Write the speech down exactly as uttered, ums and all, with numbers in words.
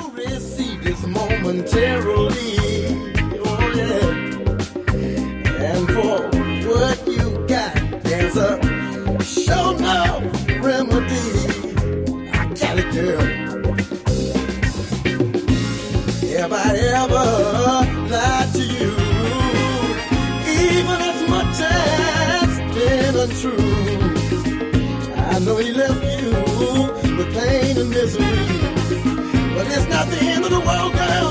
receive this momentarily. Oh, yeah. And for what you got, there's a show no remedy. I got it, girl. Have I ever lied to you? Even as much as been untrue. I know he left you with pain and misery, but it's not the end of the world, girl.